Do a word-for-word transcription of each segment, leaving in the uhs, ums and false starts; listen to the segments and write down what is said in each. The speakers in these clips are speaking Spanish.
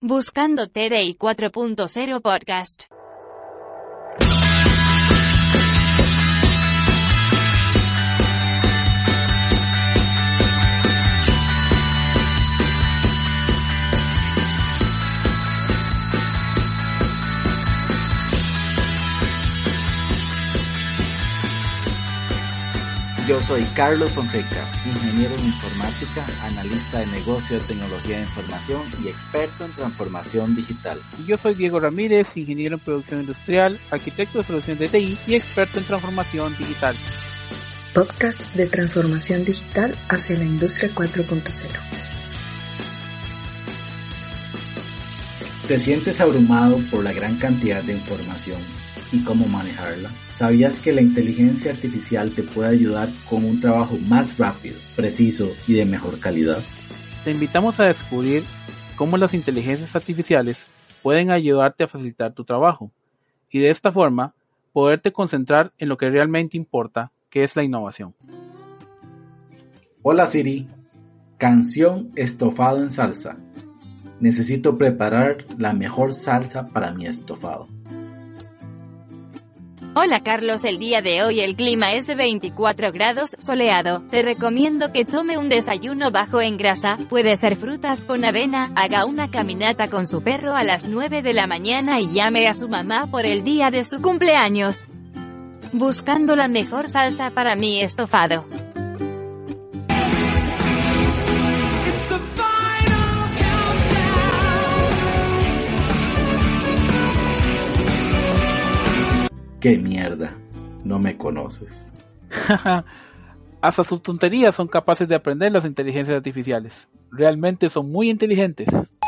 Buscando T D I cuatro punto cero Podcast. Yo soy Carlos Fonseca, ingeniero en informática, analista de negocio de tecnología de información y experto en transformación digital. Y yo soy Diego Ramírez, ingeniero en producción industrial, arquitecto de soluciones de T I y experto en transformación digital. Podcast de transformación digital hacia la industria cuatro punto cero. ¿Te sientes abrumado por la gran cantidad de información y cómo manejarla? ¿Sabías que la inteligencia artificial te puede ayudar con un trabajo más rápido, preciso y de mejor calidad? Te invitamos a descubrir cómo las inteligencias artificiales pueden ayudarte a facilitar tu trabajo y de esta forma poderte concentrar en lo que realmente importa, que es la innovación. Hola Siri, canción estofado en salsa. Necesito preparar la mejor salsa para mi estofado. Hola Carlos, el día de hoy el clima es de veinticuatro grados, soleado. Te recomiendo que tome un desayuno bajo en grasa, puede ser frutas con avena, haga una caminata con su perro a las nueve de la mañana y llame a su mamá por el día de su cumpleaños. Buscando la mejor salsa para mi estofado. ¡Qué mierda! No me conoces. Hasta sus tonterías son capaces de aprender las inteligencias artificiales. Realmente son muy inteligentes.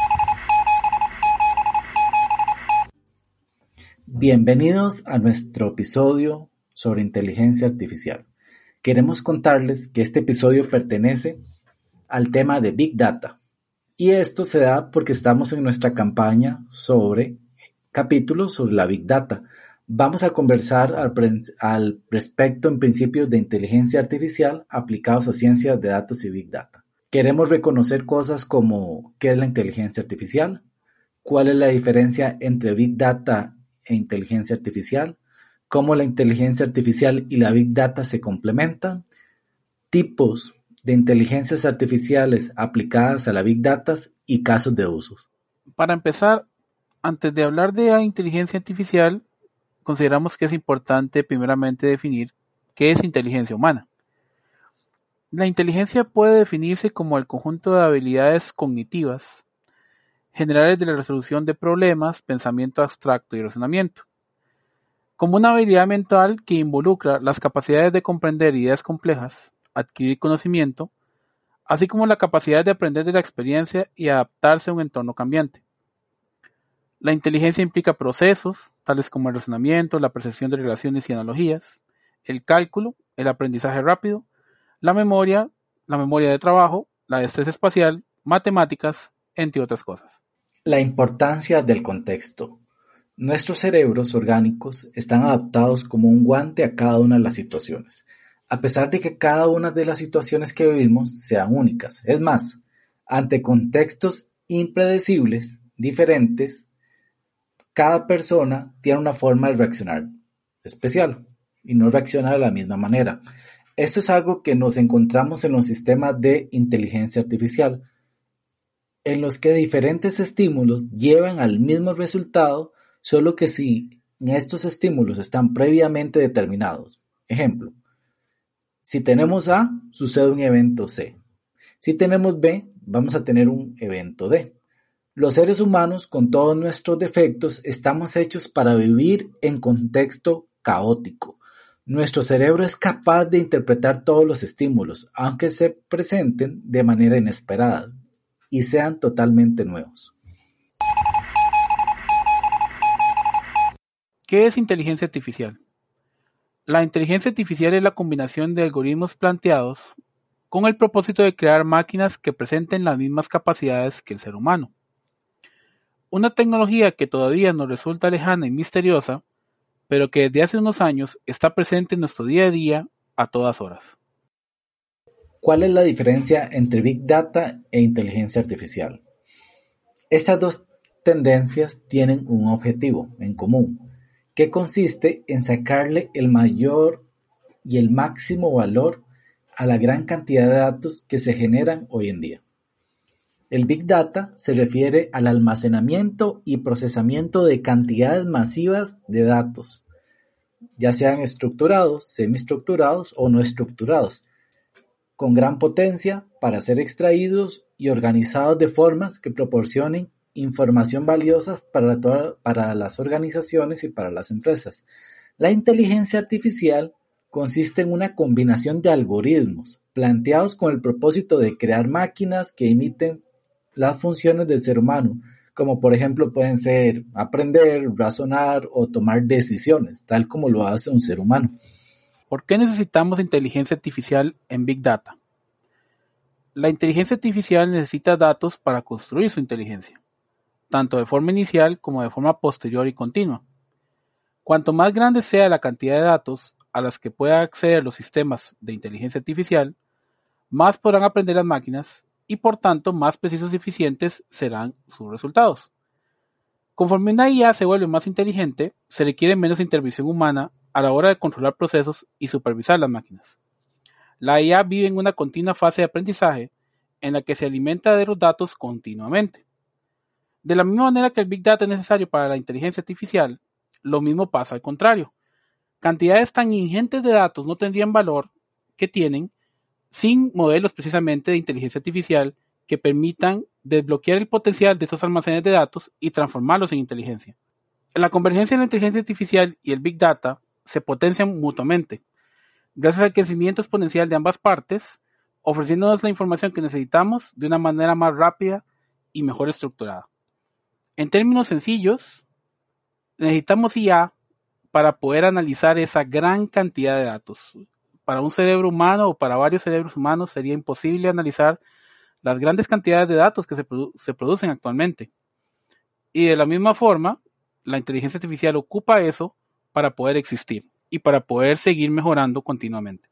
Bienvenidos a nuestro episodio sobre inteligencia artificial. Queremos contarles que este episodio pertenece al tema de Big Data. Y esto se da porque estamos en nuestra campaña sobre capítulos sobre la Big Data. Vamos a conversar al, al respecto en principios de inteligencia artificial aplicados a ciencias de datos y Big Data. Queremos reconocer cosas como qué es la inteligencia artificial, cuál es la diferencia entre Big Data e inteligencia artificial, cómo la inteligencia artificial y la Big Data se complementan, tipos de inteligencias artificiales aplicadas a la Big Data y casos de uso. Para empezar, antes de hablar de inteligencia artificial, consideramos que es importante primeramente definir qué es inteligencia humana. La inteligencia puede definirse como el conjunto de habilidades cognitivas, generales de la resolución de problemas, pensamiento abstracto y razonamiento, como una habilidad mental que involucra las capacidades de comprender ideas complejas, adquirir conocimiento, así como la capacidad de aprender de la experiencia y adaptarse a un entorno cambiante. La inteligencia implica procesos, tales como el razonamiento, la percepción de relaciones y analogías, el cálculo, el aprendizaje rápido, la memoria, la memoria de trabajo, la destreza espacial, matemáticas, entre otras cosas. La importancia del contexto. Nuestros cerebros orgánicos están adaptados como un guante a cada una de las situaciones, a pesar de que cada una de las situaciones que vivimos sean únicas. Es más, ante contextos impredecibles, diferentes, cada persona tiene una forma de reaccionar especial y no reacciona de la misma manera. Esto es algo que nos encontramos en los sistemas de inteligencia artificial, en los que diferentes estímulos llevan al mismo resultado, solo que si estos estímulos están previamente determinados. Ejemplo, si tenemos A, sucede un evento C. Si tenemos B, vamos a tener un evento D. Los seres humanos, con todos nuestros defectos, estamos hechos para vivir en contexto caótico. Nuestro cerebro es capaz de interpretar todos los estímulos, aunque se presenten de manera inesperada y sean totalmente nuevos. ¿Qué es inteligencia artificial? La inteligencia artificial es la combinación de algoritmos planteados con el propósito de crear máquinas que presenten las mismas capacidades que el ser humano. Una tecnología que todavía nos resulta lejana y misteriosa, pero que desde hace unos años está presente en nuestro día a día a todas horas. ¿Cuál es la diferencia entre Big Data e inteligencia artificial? Estas dos tendencias tienen un objetivo en común, que consiste en sacarle el mayor y el máximo valor a la gran cantidad de datos que se generan hoy en día. El Big Data se refiere al almacenamiento y procesamiento de cantidades masivas de datos, ya sean estructurados, semiestructurados o no estructurados, con gran potencia para ser extraídos y organizados de formas que proporcionen información valiosa para, toda, para las organizaciones y para las empresas. La inteligencia artificial consiste en una combinación de algoritmos planteados con el propósito de crear máquinas que imiten las funciones del ser humano, como por ejemplo pueden ser aprender, razonar o tomar decisiones, tal como lo hace un ser humano. ¿Por qué necesitamos inteligencia artificial en Big Data? La inteligencia artificial necesita datos para construir su inteligencia, tanto de forma inicial como de forma posterior y continua. Cuanto más grande sea la cantidad de datos a las que pueda acceder los sistemas de inteligencia artificial, más podrán aprender las máquinas y por tanto más precisos y eficientes serán sus resultados. Conforme una I A se vuelve más inteligente, se requiere menos intervención humana a la hora de controlar procesos y supervisar las máquinas. La I A vive en una continua fase de aprendizaje en la que se alimenta de los datos continuamente. De la misma manera que el Big Data es necesario para la inteligencia artificial, lo mismo pasa al contrario. Cantidades tan ingentes de datos no tendrían valor que tienen sin modelos precisamente de inteligencia artificial que permitan desbloquear el potencial de esos almacenes de datos y transformarlos en inteligencia. La convergencia de la inteligencia artificial y el Big Data se potencian mutuamente, gracias al crecimiento exponencial de ambas partes, ofreciéndonos la información que necesitamos de una manera más rápida y mejor estructurada. En términos sencillos, necesitamos I A para poder analizar esa gran cantidad de datos. Para un cerebro humano o para varios cerebros humanos sería imposible analizar las grandes cantidades de datos que se, produ- se producen actualmente. Y de la misma forma, la inteligencia artificial ocupa eso para poder existir y para poder seguir mejorando continuamente.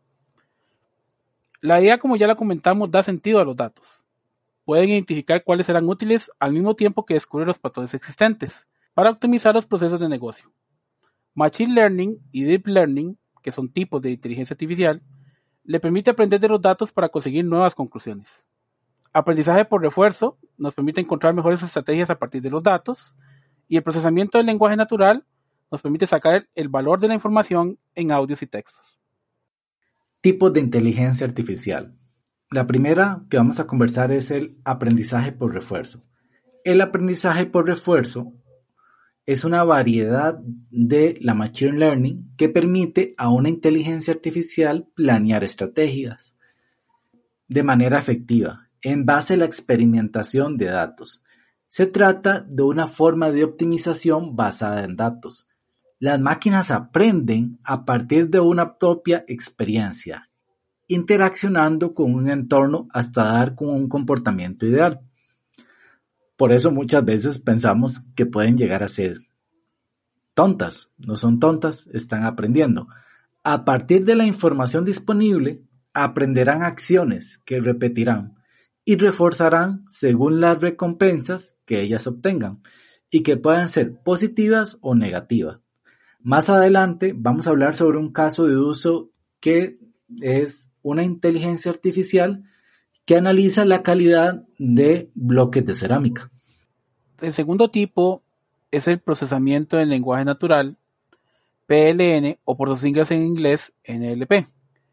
La I A, como ya la comentamos, da sentido a los datos. Pueden identificar cuáles serán útiles al mismo tiempo que descubre los patrones existentes para optimizar los procesos de negocio. Machine Learning y Deep Learning, que son tipos de inteligencia artificial, le permite aprender de los datos para conseguir nuevas conclusiones. Aprendizaje por refuerzo nos permite encontrar mejores estrategias a partir de los datos, y el procesamiento del lenguaje natural nos permite sacar el valor de la información en audios y textos. Tipos de inteligencia artificial. La primera que vamos a conversar es el aprendizaje por refuerzo. El aprendizaje por refuerzo es una variedad de la Machine Learning que permite a una inteligencia artificial planear estrategias de manera efectiva en base a la experimentación de datos. Se trata de una forma de optimización basada en datos. Las máquinas aprenden a partir de una propia experiencia, interaccionando con un entorno hasta dar con un comportamiento ideal. Por eso muchas veces pensamos que pueden llegar a ser tontas. No son tontas, están aprendiendo. A partir de la información disponible, aprenderán acciones que repetirán y reforzarán según las recompensas que ellas obtengan y que puedan ser positivas o negativas. Más adelante vamos a hablar sobre un caso de uso que es una inteligencia artificial que analiza la calidad de bloques de cerámica. El segundo tipo es el procesamiento del lenguaje natural, P L N, o por sus siglas en inglés, N L P.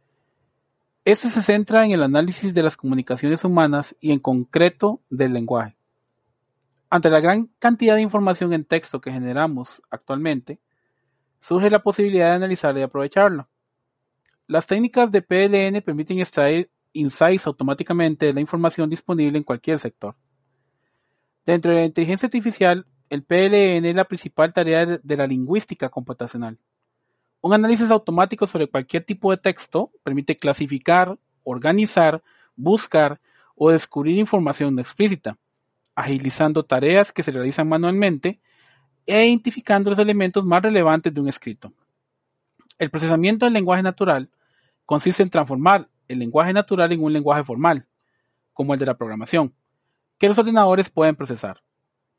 Este se centra en el análisis de las comunicaciones humanas y en concreto del lenguaje. Ante la gran cantidad de información en texto que generamos actualmente, surge la posibilidad de analizarla y aprovecharla. Las técnicas de P L N permiten extraer insights automáticamente de la información disponible en cualquier sector. Dentro de la inteligencia artificial, el P L N es la principal tarea de la lingüística computacional. Un análisis automático sobre cualquier tipo de texto permite clasificar, organizar, buscar o descubrir información no explícita, agilizando tareas que se realizan manualmente e identificando los elementos más relevantes de un escrito. El procesamiento del lenguaje natural consiste en transformar el lenguaje natural en un lenguaje formal, como el de la programación, que los ordenadores pueden procesar.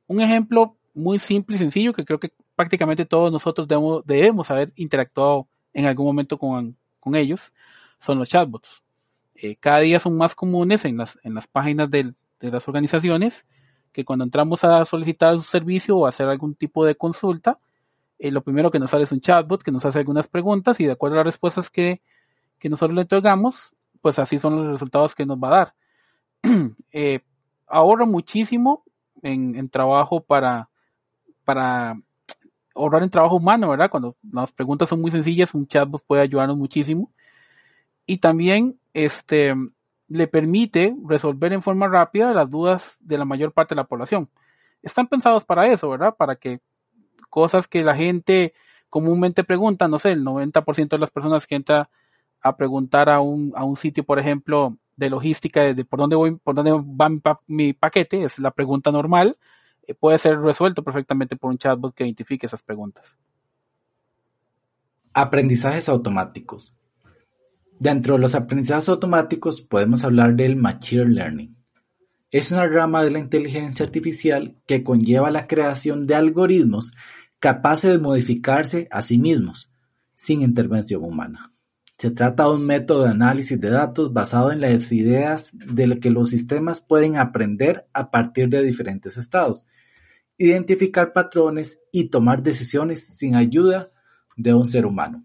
un ejemplo muy simple y sencillo que creo que prácticamente todos nosotros debemos, debemos haber interactuado en algún momento con, con ellos, son los chatbots. Eh, cada día son más comunes en las, en las páginas del, de las organizaciones, que cuando entramos a solicitar un servicio o hacer algún tipo de consulta, eh, lo primero que nos sale es un chatbot que nos hace algunas preguntas y de acuerdo a las respuestas que, que nosotros le entregamos, pues así son los resultados que nos va a dar. eh, ahorra muchísimo en, en trabajo para, para ahorrar en trabajo humano, ¿verdad? Cuando las preguntas son muy sencillas, un chatbot puede ayudarnos muchísimo. Y también este, le permite resolver en forma rápida las dudas de la mayor parte de la población. Están pensados para eso, ¿verdad? Para que cosas que la gente comúnmente pregunta, no sé, el noventa por ciento de las personas que entra a preguntar a un, a un sitio, por ejemplo, de logística, de, de por dónde voy, por dónde va mi, pa, mi paquete, es la pregunta normal, eh, puede ser resuelto perfectamente por un chatbot que identifique esas preguntas. Aprendizajes automáticos. Dentro de los aprendizajes automáticos podemos hablar del Machine Learning. Es una rama de la inteligencia artificial que conlleva la creación de algoritmos capaces de modificarse a sí mismos, sin intervención humana. Se trata de un método de análisis de datos basado en las ideas de que los sistemas pueden aprender a partir de diferentes estados, identificar patrones y tomar decisiones sin ayuda de un ser humano.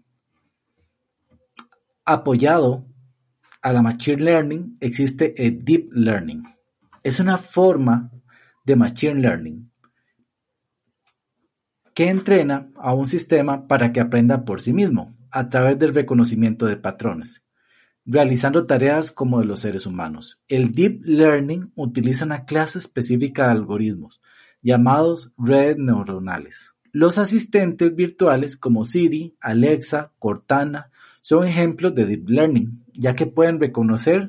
Apoyado a la Machine Learning existe el Deep Learning. Es una forma de Machine Learning que entrena a un sistema para que aprenda por sí mismo a través del reconocimiento de patrones, realizando tareas como de los seres humanos. El Deep Learning utiliza una clase específica de algoritmos llamados redes neuronales. Los asistentes virtuales como Siri, Alexa, Cortana son ejemplos de Deep Learning, ya que pueden reconocer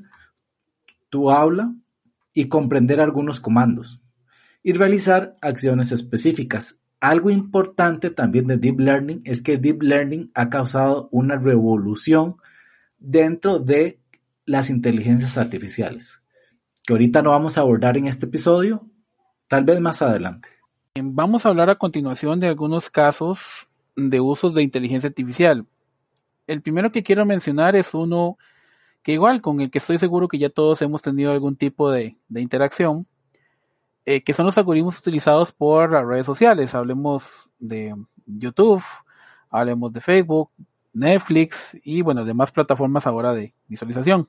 tu habla y comprender algunos comandos y realizar acciones específicas. Algo importante también de Deep Learning es que Deep Learning ha causado una revolución dentro de las inteligencias artificiales, que ahorita no vamos a abordar en este episodio, tal vez más adelante. Vamos a hablar a continuación de algunos casos de usos de inteligencia artificial. El primero que quiero mencionar es uno que igual, con el que estoy seguro que ya todos hemos tenido algún tipo de, de interacción, eh, que son los algoritmos utilizados por las redes sociales. Hablemos de YouTube, hablemos de Facebook, Netflix y bueno, demás plataformas ahora de visualización.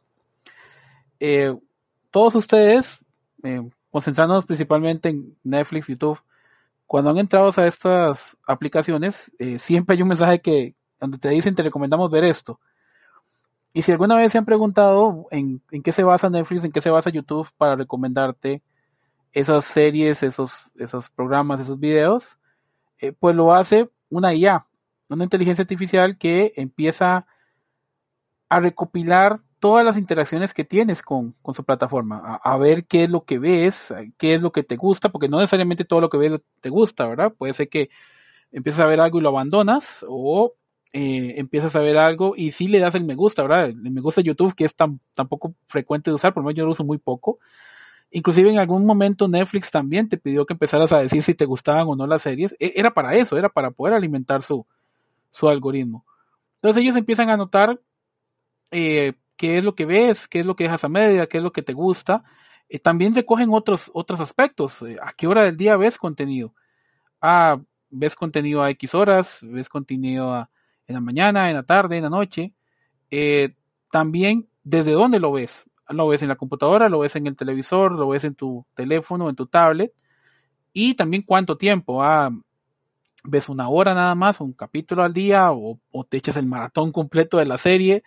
Eh, todos ustedes, eh, concentrándonos principalmente en Netflix, YouTube, cuando han entrado a estas aplicaciones, eh, siempre hay un mensaje que donde te dicen te recomendamos ver esto. Y si alguna vez se han preguntado en, en qué se basa Netflix, en qué se basa YouTube para recomendarte esas series, esos, esos programas, esos videos, eh, pues lo hace una I A, una inteligencia artificial que empieza a recopilar todas las interacciones que tienes con, con su plataforma, a, a ver qué es lo que ves, qué es lo que te gusta, porque no necesariamente todo lo que ves te gusta, ¿verdad? Puede ser que empiezas a ver algo y lo abandonas, o eh, empiezas a ver algo y sí le das el me gusta, ¿verdad? El me gusta de YouTube, que es tan, tan poco frecuente de usar, por lo menos yo lo uso muy poco. Inclusive en algún momento Netflix también te pidió que empezaras a decir si te gustaban o no las series. E- era para eso, era para poder alimentar su, su algoritmo. Entonces ellos empiezan a notar eh, qué es lo que ves, qué es lo que dejas a media, qué es lo que te gusta. Eh, también recogen otros, otros aspectos. Eh, ¿A qué hora del día ves contenido? Ah, ves contenido a X horas, ves contenido a, en la mañana, en la tarde, en la noche. Eh, también, ¿desde dónde lo ves? Lo ves en la computadora, lo ves en el televisor, lo ves en tu teléfono, en tu tablet. Y también cuánto tiempo. Ah, ves una hora nada más, un capítulo al día, o, o te echas el maratón completo de la serie,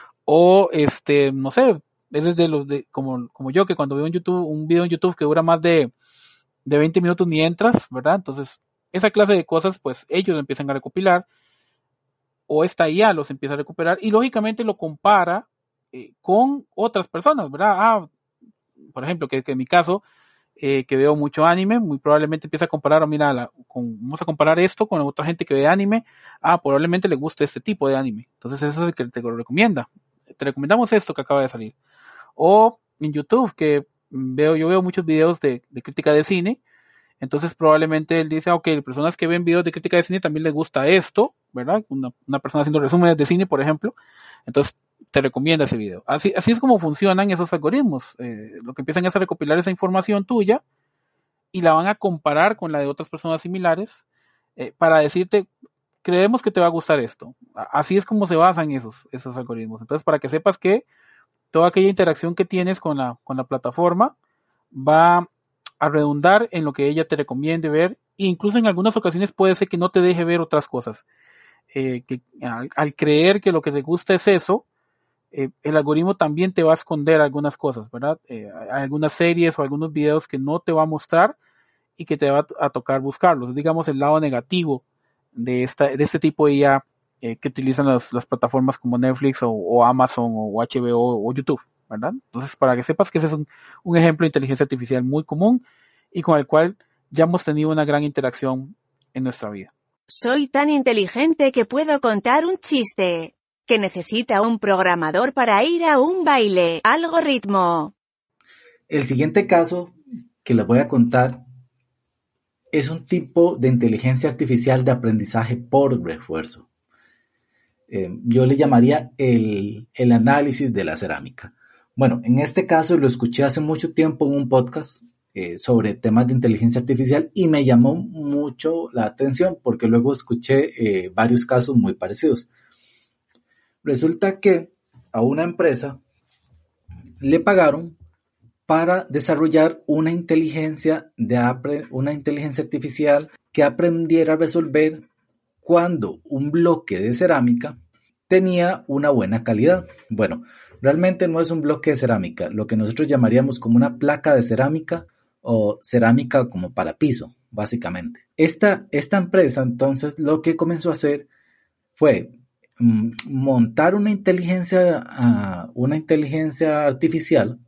o este, no sé, eres de los de, como, como yo, que cuando veo un YouTube, un video en YouTube que dura más de, de veinte minutos ni entras, ¿verdad? Entonces, esa clase de cosas, pues ellos lo empiezan a recopilar, o esta I A los empieza a recuperar, y lógicamente lo compara eh, con otras personas, ¿verdad? Ah, por ejemplo, que, que en mi caso, eh, que veo mucho anime, muy probablemente empieza a comparar, mira, la, con, vamos a comparar esto con otra gente que ve anime, ah, probablemente le guste este tipo de anime, entonces eso es el que te lo recomienda, te recomendamos esto que acaba de salir. O en YouTube, que veo, yo veo muchos videos de, de crítica de cine, Entonces probablemente él dice, ok, personas que ven videos de crítica de cine también les gusta esto, ¿verdad? Una, una persona haciendo resúmenes de cine, por ejemplo, entonces te recomienda ese video. Así, así es como funcionan esos algoritmos. Eh, lo que empiezan es a recopilar esa información tuya y la van a comparar con la de otras personas similares eh, para decirte, creemos que te va a gustar esto. Así es como se basan esos, esos algoritmos. Entonces, para que sepas que toda aquella interacción que tienes con la, con la plataforma va a redundar en lo que ella te recomiende ver, e incluso en algunas ocasiones puede ser que no te deje ver otras cosas. Eh, que al, al creer que lo que te gusta es eso, eh, el algoritmo también te va a esconder algunas cosas, ¿verdad? Eh, hay algunas series o algunos videos que no te va a mostrar y que te va a, a tocar buscarlos. Digamos el lado negativo de esta de este tipo de I A eh, que utilizan las, las plataformas como Netflix o, o Amazon o H B O o YouTube, ¿verdad? Entonces, para que sepas que ese es un, un ejemplo de inteligencia artificial muy común y con el cual ya hemos tenido una gran interacción en nuestra vida. Soy tan inteligente que puedo contar un chiste. Que necesita un programador para ir a un baile. Algoritmo. El siguiente caso que les voy a contar es un tipo de inteligencia artificial de aprendizaje por refuerzo. Eh, yo le llamaría el, el análisis de la cerámica. Bueno, en este caso lo escuché hace mucho tiempo en un podcast eh, sobre temas de inteligencia artificial y me llamó mucho la atención porque luego escuché eh, varios casos muy parecidos. Resulta que a una empresa le pagaron para desarrollar una inteligencia, de apre- una inteligencia artificial que aprendiera a resolver cuando un bloque de cerámica tenía una buena calidad. Bueno, realmente no es un bloque de cerámica, lo que nosotros llamaríamos como una placa de cerámica o cerámica como para piso, básicamente. Esta, esta empresa entonces lo que comenzó a hacer fue mm, montar una inteligencia, uh, una inteligencia artificial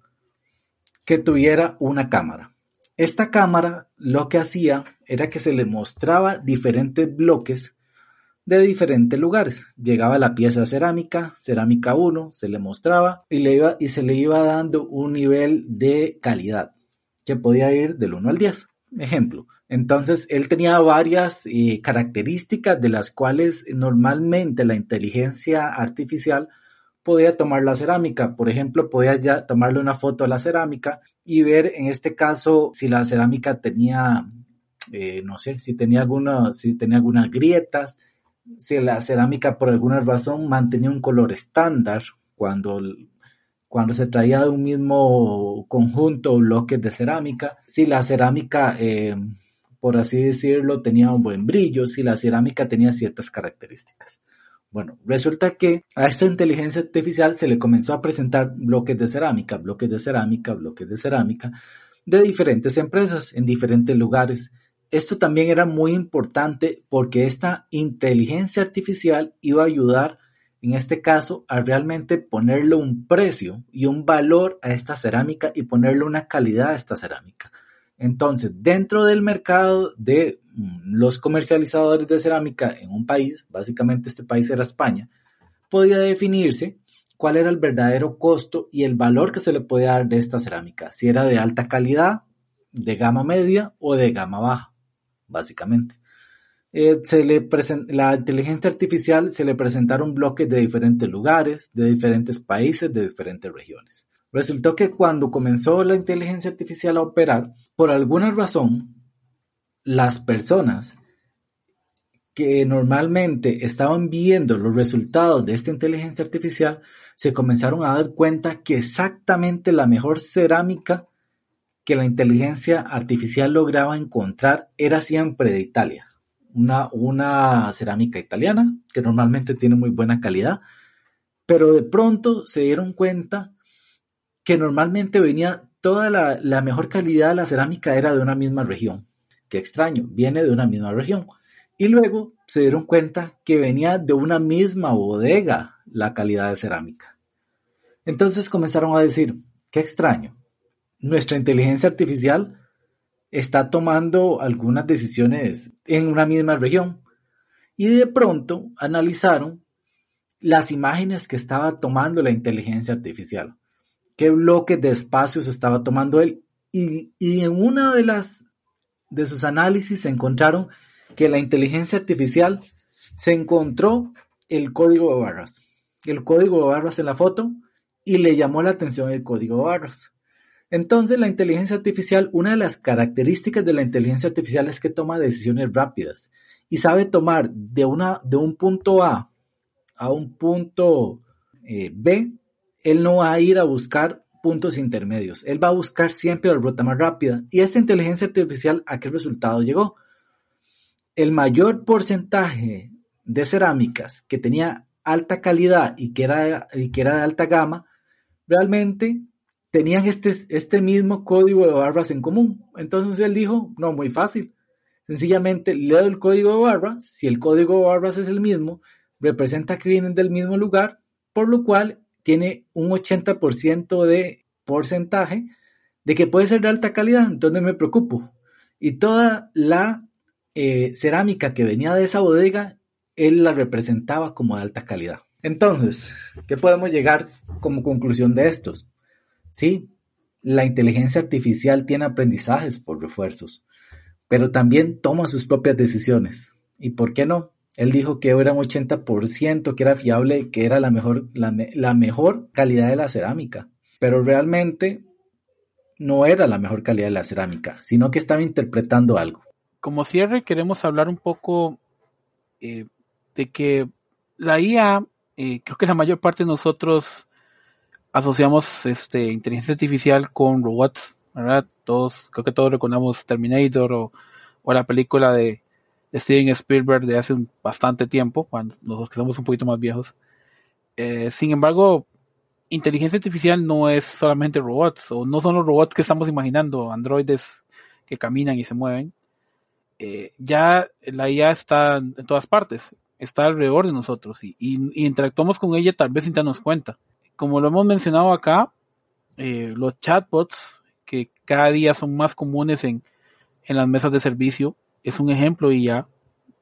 que tuviera una cámara. Esta cámara lo que hacía era que se le mostraba diferentes bloques de diferentes lugares. Llegaba la pieza cerámica, cerámica uno, se le mostraba y, le iba, y se le iba dando un nivel de calidad que podía ir del uno al diez. Ejemplo, entonces él tenía varias eh, características de las cuales normalmente la inteligencia artificial podía tomar la cerámica. Por ejemplo, podía ya tomarle una foto a la cerámica y ver en este caso si la cerámica tenía, eh, no sé, si tenía, alguna, si tenía algunas grietas, si la cerámica por alguna razón mantenía un color estándar cuando, cuando se traía de un mismo conjunto o bloques de cerámica, si la cerámica, eh, por así decirlo, tenía un buen brillo, si la cerámica tenía ciertas características. Bueno, resulta que a esta inteligencia artificial se le comenzó a presentar bloques de cerámica, bloques de cerámica, bloques de cerámica de diferentes empresas en diferentes lugares. Esto también era muy importante porque esta inteligencia artificial iba a ayudar, en este caso, a realmente ponerle un precio y un valor a esta cerámica y ponerle una calidad a esta cerámica. Entonces, dentro del mercado de los comercializadores de cerámica en un país, básicamente este país era España, podía definirse cuál era el verdadero costo y el valor que se le podía dar de esta cerámica, si era de alta calidad, de gama media o de gama baja, básicamente. Eh, se le present- la inteligencia artificial se le presentaron bloques de diferentes lugares, de diferentes países, de diferentes regiones. Resultó que cuando comenzó la inteligencia artificial a operar, por alguna razón, las personas que normalmente estaban viendo los resultados de esta inteligencia artificial se comenzaron a dar cuenta que exactamente la mejor cerámica que la inteligencia artificial lograba encontrar era siempre de Italia. Una, una cerámica italiana que normalmente tiene muy buena calidad, pero de pronto se dieron cuenta que normalmente venía toda la, la mejor calidad de la cerámica era de una misma región. Qué extraño, viene de una misma región. Y luego se dieron cuenta que venía de una misma bodega la calidad de cerámica. Entonces comenzaron a decir, qué extraño, nuestra inteligencia artificial está tomando algunas decisiones en una misma región. Y de pronto analizaron las imágenes que estaba tomando la inteligencia artificial. Qué bloques de espacios estaba tomando él y, y en una de las de sus análisis encontraron que la inteligencia artificial se encontró el código de barras, el código de barras en la foto, y le llamó la atención el código de barras. Entonces, la inteligencia artificial, una de las características de la inteligencia artificial es que toma decisiones rápidas y sabe tomar de, una, de un punto A a un punto eh, B. Él no va a ir a buscar puntos intermedios, él va a buscar siempre la ruta más rápida. Y esta inteligencia artificial, ¿a qué resultado llegó? El mayor porcentaje de cerámicas que tenía alta calidad y que era, y que era de alta gama, realmente tenían este, este mismo código de barras en común. Entonces él dijo, no, muy fácil, sencillamente leo el código de barras, si el código de barras es el mismo, representa que vienen del mismo lugar, por lo cual tiene un ochenta por ciento de porcentaje de que puede ser de alta calidad, entonces no me preocupo. Y toda la eh, cerámica que venía de esa bodega, él la representaba como de alta calidad. Entonces, ¿qué podemos llegar como conclusión de estos? Sí, la inteligencia artificial tiene aprendizajes por refuerzos, pero también toma sus propias decisiones. ¿Y por qué no? Él dijo que era un ochenta por ciento, que era fiable, que era la mejor, la, la mejor calidad de la cerámica, pero realmente no era la mejor calidad de la cerámica, sino que estaba interpretando algo. Como cierre, queremos hablar un poco eh, de que la I A, eh, creo que la mayor parte de nosotros asociamos este, inteligencia artificial con robots, ¿verdad? Todos, creo que todos recordamos Terminator o, o la película de, de Steven Spielberg de hace un, bastante tiempo, cuando nosotros que somos un poquito más viejos. Eh, sin embargo, inteligencia artificial no es solamente robots, o no son los robots que estamos imaginando, androides que caminan y se mueven. Eh, ya la I A está en todas partes, está alrededor de nosotros y, y, y interactuamos con ella tal vez sin darnos cuenta. Como lo hemos mencionado acá, eh, los chatbots, que cada día son más comunes en, en las mesas de servicio, es un ejemplo y ya.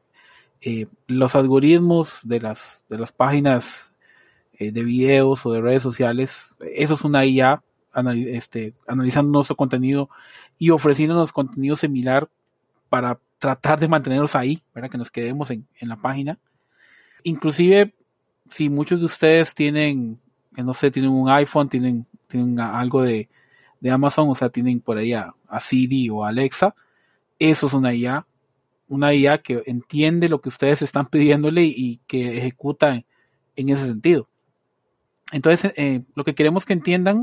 Eh, los algoritmos de las, de las páginas eh, de videos o de redes sociales, eso es una I A anal- este, analizando nuestro contenido y ofreciéndonos contenido similar para tratar de mantenernos ahí, para que nos quedemos en, en la página. Inclusive, si muchos de ustedes tienen, que no sé, tienen un iPhone, tienen, tienen algo de, de Amazon, o sea, tienen por ahí a, a Siri o Alexa, eso es una I A, una I A que entiende lo que ustedes están pidiéndole y, y que ejecuta en, en ese sentido. Entonces, eh, lo que queremos que entiendan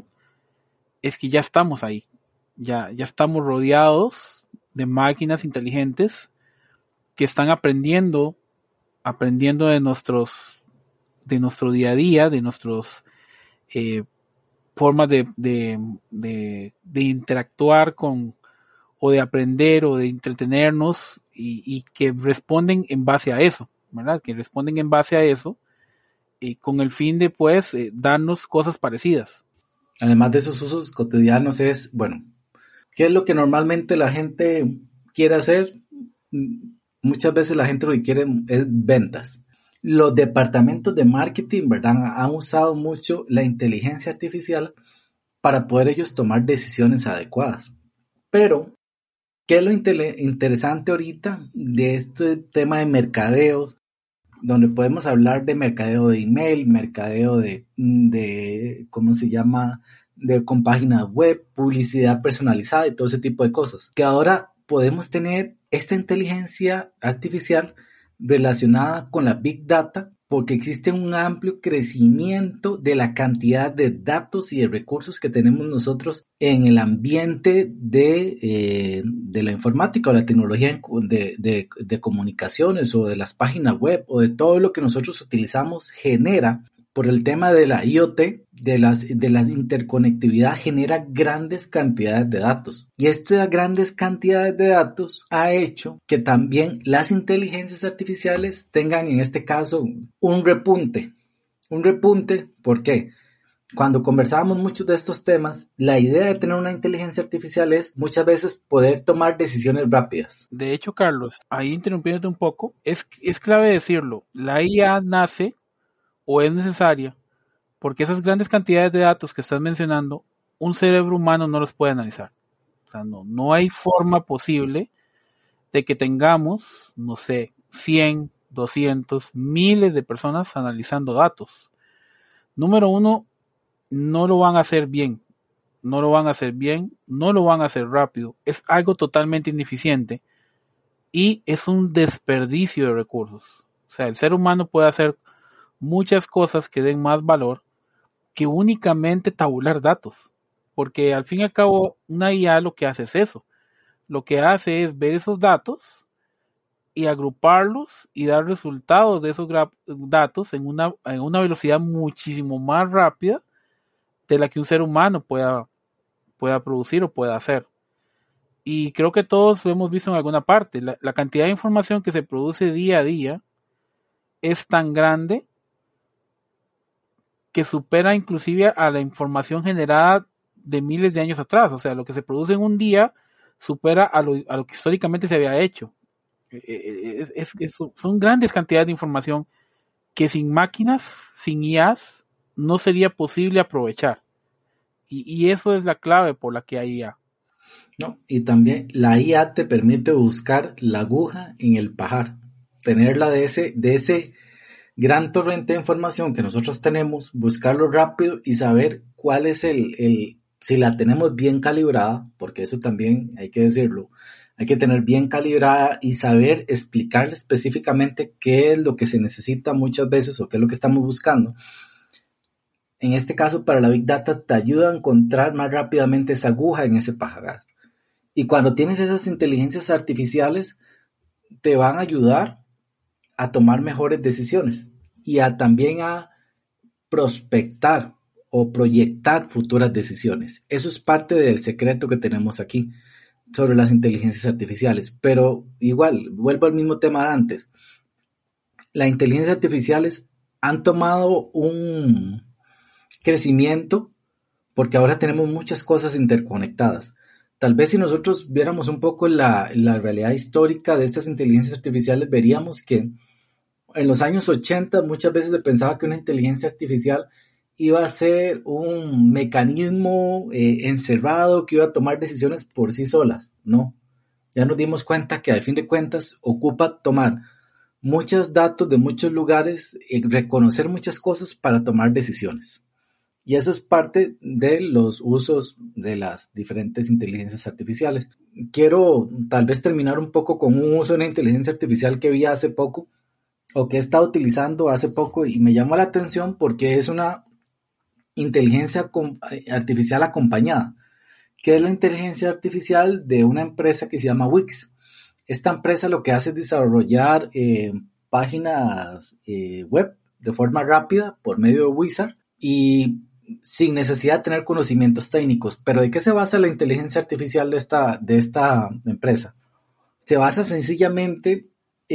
es que ya estamos ahí, ya, ya estamos rodeados de máquinas inteligentes que están aprendiendo, aprendiendo de nuestros, de nuestro día a día, de nuestros eh, formas de, de, de, de interactuar con, o de aprender o de entretenernos y, y que responden en base a eso, ¿verdad? Que responden en base a eso y con el fin de, pues, eh, darnos cosas parecidas. Además de esos usos cotidianos es, bueno, ¿qué es lo que normalmente la gente quiere hacer? Muchas veces la gente lo que quiere es ventas. Los departamentos de marketing, ¿verdad?, han usado mucho la inteligencia artificial para poder ellos tomar decisiones adecuadas. Pero, ¿qué es lo inter- interesante ahorita de este tema de mercadeo? Donde podemos hablar de mercadeo de email, mercadeo de, de ¿cómo se llama?, de con páginas web, publicidad personalizada y todo ese tipo de cosas. Que ahora podemos tener esta inteligencia artificial relacionada con la Big Data porque existe un amplio crecimiento de la cantidad de datos y de recursos que tenemos nosotros en el ambiente de, eh, de la informática o la tecnología de, de, de comunicaciones o de las páginas web o de todo lo que nosotros utilizamos genera, por el tema de la I O T, de las de la interconectividad, genera grandes cantidades de datos. Y estas grandes cantidades de datos ha hecho que también las inteligencias artificiales tengan, en este caso, un repunte. Un repunte, ¿por qué? Cuando conversábamos muchos de estos temas, la idea de tener una inteligencia artificial es muchas veces poder tomar decisiones rápidas. De hecho, Carlos, ahí interrumpiéndote un poco, es, es clave decirlo, la I A nace o es necesaria porque esas grandes cantidades de datos que estás mencionando, un cerebro humano no los puede analizar. O sea, no, no hay forma posible de que tengamos, no sé, cien, doscientos, miles de personas analizando datos. Número uno, no lo van a hacer bien, no lo van a hacer bien, no lo van a hacer rápido, es algo totalmente ineficiente y es un desperdicio de recursos. O sea, el ser humano puede hacer muchas cosas que den más valor que únicamente tabular datos, porque al fin y al cabo una I A lo que hace es eso, lo que hace es ver esos datos y agruparlos y dar resultados de esos gra- datos en una, en una velocidad muchísimo más rápida de la que un ser humano pueda, pueda producir o pueda hacer. Y creo que todos lo hemos visto en alguna parte, la, la cantidad de información que se produce día a día es tan grande que supera inclusive a la información generada de miles de años atrás. O sea, lo que se produce en un día supera a lo, a lo que históricamente se había hecho. Es, es, es, son grandes cantidades de información que sin máquinas, sin I As, no sería posible aprovechar. Y, y eso es la clave por la que hay I A. No, y también la I A te permite buscar la aguja en el pajar, tenerla de ese, de ese gran torrente de información que nosotros tenemos, buscarlo rápido y saber cuál es el, el, si la tenemos bien calibrada, porque eso también hay que decirlo, hay que tener bien calibrada y saber explicarle específicamente qué es lo que se necesita muchas veces o qué es lo que estamos buscando. En este caso, para la Big Data, te ayuda a encontrar más rápidamente esa aguja en ese pajar. Y cuando tienes esas inteligencias artificiales, te van a ayudar a tomar mejores decisiones y a también a prospectar o proyectar futuras decisiones. Eso es parte del secreto que tenemos aquí sobre las inteligencias artificiales. Pero igual, vuelvo al mismo tema de antes. Las inteligencias artificiales han tomado un crecimiento porque ahora tenemos muchas cosas interconectadas. Tal vez si nosotros viéramos un poco la, la realidad histórica de estas inteligencias artificiales, veríamos que en los años ochenta muchas veces se pensaba que una inteligencia artificial iba a ser un mecanismo eh, encerrado que iba a tomar decisiones por sí solas. No, ya nos dimos cuenta que a fin de cuentas ocupa tomar muchos datos de muchos lugares, eh, reconocer muchas cosas para tomar decisiones. Y eso es parte de los usos de las diferentes inteligencias artificiales. Quiero tal vez terminar un poco con un uso de una inteligencia artificial que vi hace poco, o que he estado utilizando hace poco, y me llamó la atención porque es una inteligencia artificial acompañada, que es la inteligencia artificial de una empresa que se llama Wix. Esta empresa lo que hace es desarrollar eh, páginas eh, web de forma rápida por medio de Wizard y sin necesidad de tener conocimientos técnicos. ¿Pero de qué se basa la inteligencia artificial de esta, de esta empresa? Se basa sencillamente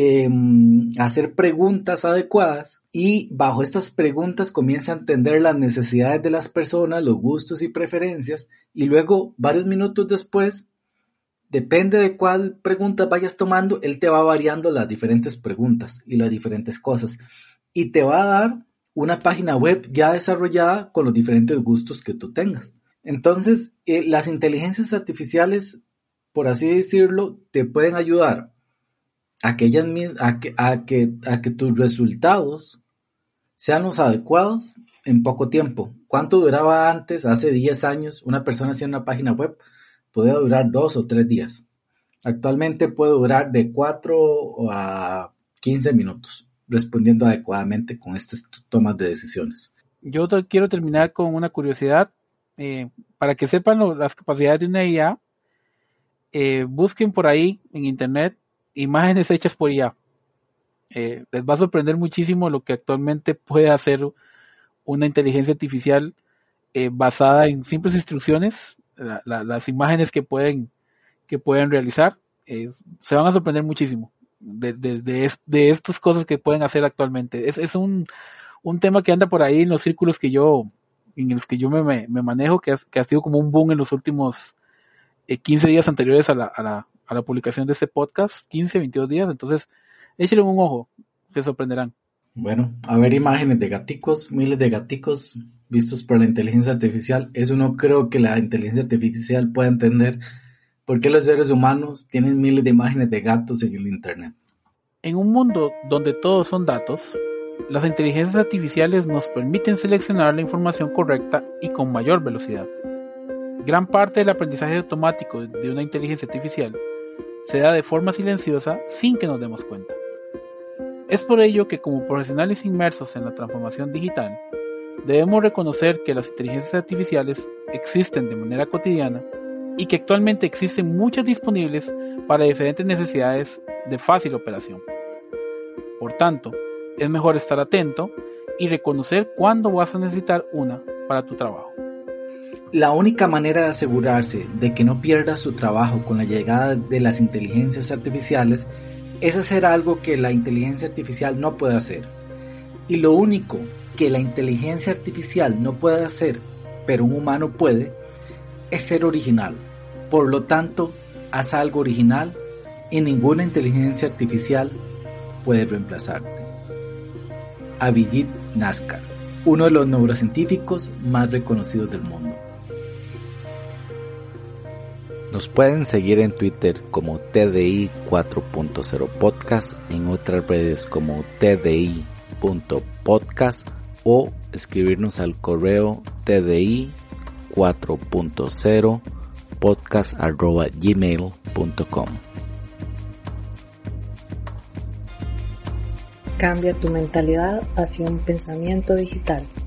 en hacer preguntas adecuadas y bajo estas preguntas comienza a entender las necesidades de las personas, los gustos y preferencias, y luego varios minutos después, depende de cuál pregunta vayas tomando, él te va variando las diferentes preguntas y las diferentes cosas y te va a dar una página web ya desarrollada con los diferentes gustos que tú tengas. Entonces, eh, las inteligencias artificiales, por así decirlo, te pueden ayudar a que, ellas, a que, a que, a que tus resultados sean los adecuados en poco tiempo. ¿Cuánto duraba antes, hace diez años, una persona haciendo una página web? Podía durar dos o tres días. Actualmente puede durar de cuatro a quince minutos, respondiendo adecuadamente con estas tomas de decisiones. Yo te quiero terminar con una curiosidad. Eh, para que sepan lo, las capacidades de una I A, eh, busquen por ahí en internet imágenes hechas por I A. Eh, les va a sorprender muchísimo lo que actualmente puede hacer una inteligencia artificial eh, basada en simples instrucciones. La, la, las imágenes que pueden que pueden realizar eh, se van a sorprender muchísimo de, de, de, de estas cosas que pueden hacer actualmente. Es, es un, un tema que anda por ahí en los círculos que yo en los que yo me, me, me manejo, que ha, que ha sido como un boom en los últimos eh, quince días anteriores a la, a la a la publicación de este podcast, quince, veintidós días. Entonces échenle un ojo, se sorprenderán. Bueno, a ver imágenes de gaticos, miles de gaticos vistos por la inteligencia artificial. Eso no creo que la inteligencia artificial pueda entender, ¿Por qué los seres humanos tienen miles de imágenes de gatos en el internet? En un mundo donde todos son datos, las inteligencias artificiales nos permiten seleccionar la información correcta y con mayor velocidad. Gran parte del aprendizaje automático de una inteligencia artificial se da de forma silenciosa sin que nos demos cuenta. Es por ello que como profesionales inmersos en la transformación digital, debemos reconocer que las inteligencias artificiales existen de manera cotidiana y que actualmente existen muchas disponibles para diferentes necesidades de fácil operación. Por tanto, es mejor estar atento y reconocer cuándo vas a necesitar una para tu trabajo. La única manera de asegurarse de que no pierdas su trabajo con la llegada de las inteligencias artificiales es hacer algo que la inteligencia artificial no puede hacer. Y lo único que la inteligencia artificial no puede hacer, pero un humano puede, es ser original. Por lo tanto, haz algo original y ninguna inteligencia artificial puede reemplazarte. Abhijit Naskar, uno de los neurocientíficos más reconocidos del mundo. Nos pueden seguir en Twitter como T D I cuatro punto cero Podcast, en otras redes como T D I punto podcast o escribirnos al correo T D I cuatro punto cero podcast arroba gmail punto com. Cambia tu mentalidad hacia un pensamiento digital.